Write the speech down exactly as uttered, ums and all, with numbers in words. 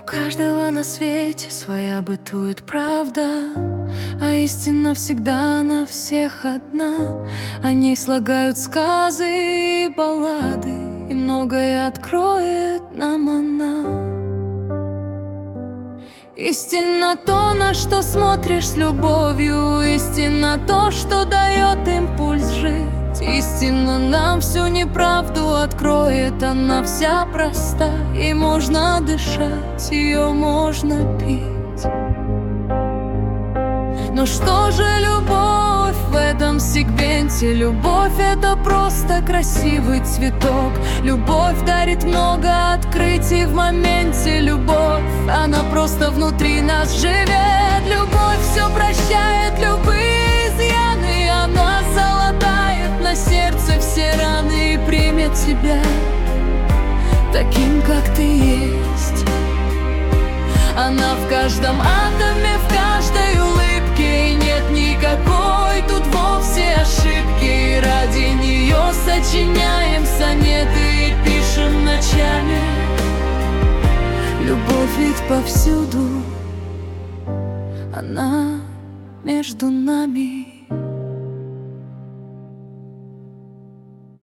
каждого на свете своя бытует правда, а истина всегда на всех одна. О ней слагают сказы и баллады, и многое откроет нам она. Истина то, на что смотришь с любовью, истина то, что дает импульс жить. Истина нам всю неправду откроет, она вся проста, и можно дышать, ее можно пить. Но что же любовь в этом сегменте? Любовь — это просто красивый цветок. Любовь дарит много открытий в моменте. Любовь, она просто внутри нас живет. Любовь все прощает, любые изъяны. Она залатает на сердце все раны и примет тебя таким, как ты есть. Она в каждом атоме, в каждой улыбке, и нет никакой тут вовсе ошибки. И ради нее сочиняем сонеты и пишем ночами. Любовь ведь повсюду, она между нами.